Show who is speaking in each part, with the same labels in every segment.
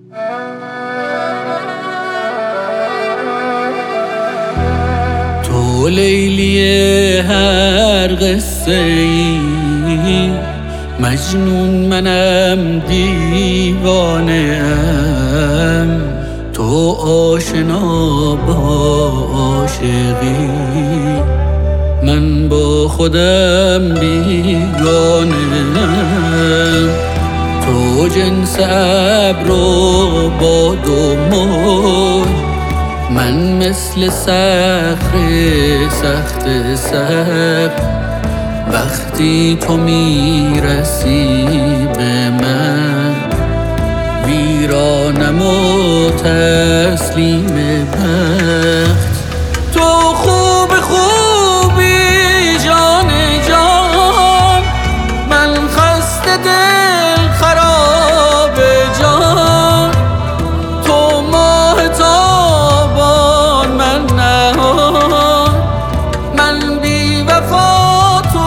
Speaker 1: تو لیلی هر قصه ای، مجنون منم دیوانه ام. تو آشنا با عاشقی، من با خودم بیگانه ام. تو جنس ابر و باد و موج، من مثل صخره سخت سبز. وقتی تو میرسی به من، ویرانم و تسلیم بخت. تو خوب خوبی جان جان، من خسته دل خراب جان. تو ماه تابان، من نهان، من بی وفا تو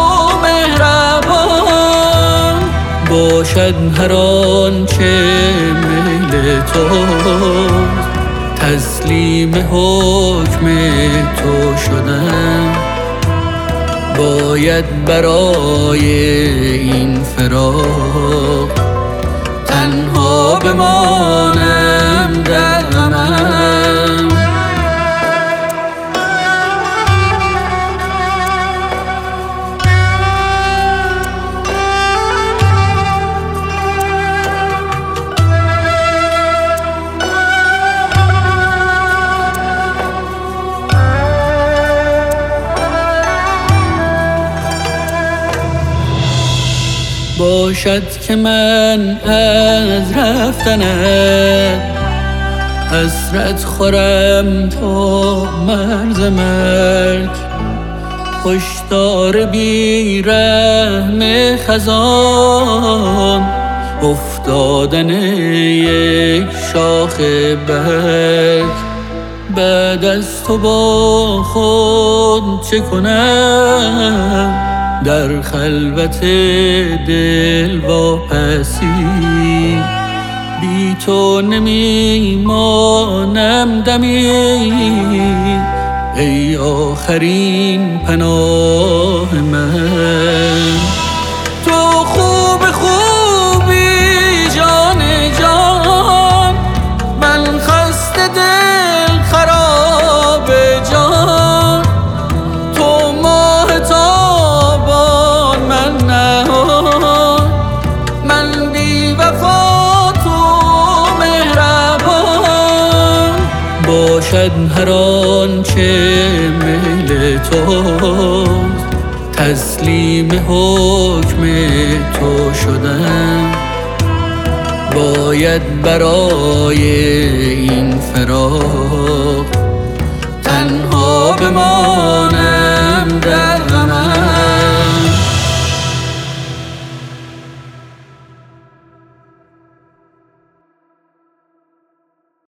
Speaker 1: مهربان. باشد هر آنچه میل توست، تسلیم حکم تو شدم. باید برای این فراق تنها بمانم در غمم. باشد که من از رفتنت حسرت خورم تا مرز مرگ. هشدار بی رحم خزان، افتادن یک شاخ برگ. بعد از تو با خود چه کنم، در خلوت دل واپسی. بی تو نمیمانم دمی، ای آخرین پناه من. تو خوب خوبی جان جان، من خسته دل خراب جان. تو ماه تابان، من نهان، من بی وفا تو مهربان. باشد هر آنچه میل توست، تسلیم حکم تو شدم. باید برای این فراق تنها بمانم